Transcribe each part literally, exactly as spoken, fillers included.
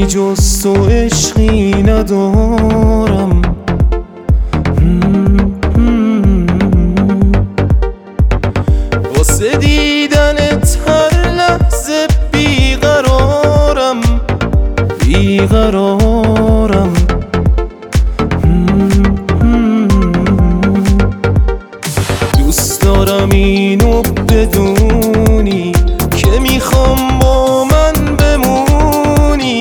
جز تو عشقی ندارم. واسه دیدنت هر لحظه بیقرارم بیقرارم. دوست دارم اینو بدونی که میخوام با من بمونی.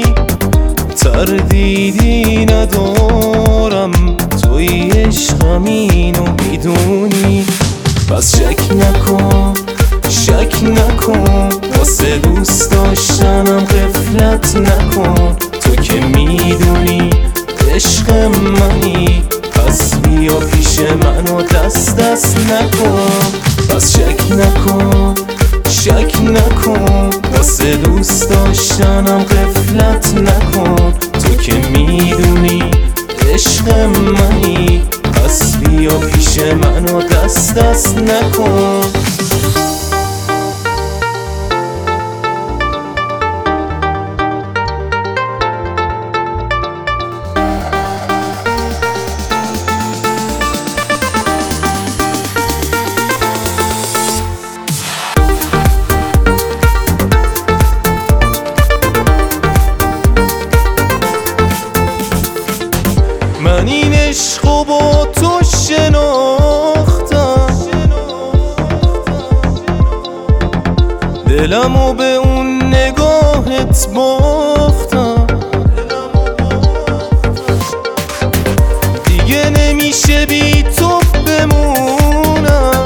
تردیدی ندارم توی عشقم اینو میدونی. پس شک نکن شک نکن واسه دوست داشتنم غفلت نکن. تو که میدونی عشق منی پس بیا پیش منو دست دست نکن. پس شک نکن شک نکن واسه دوست داشتنم غفلت نکن. تو که میدونی عشق منی پس بیا پیش منو دست دست نکن. من این عشقو با تو شناختم، دلمو به اون نگاهت باختم. دیگه نمیشه بی تو بمونم،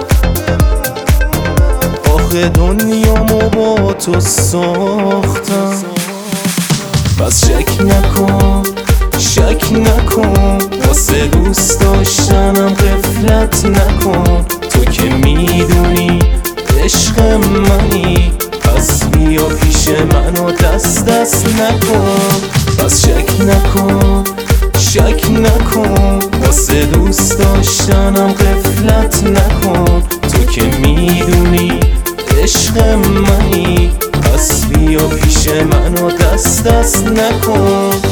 آخه دنیامو با تو ساختم. پس شک نکن شک نکن واسه دوست داشتنم غفلت نکن. تو که میدونی عشق منی پس بیا پیش منو دست دست نکن. پس شک نکن شک نکن واسه دوست داشتنم غفلت نکن. تو که میدونی عشق منی پس بیا پیش منو دست دست نکن.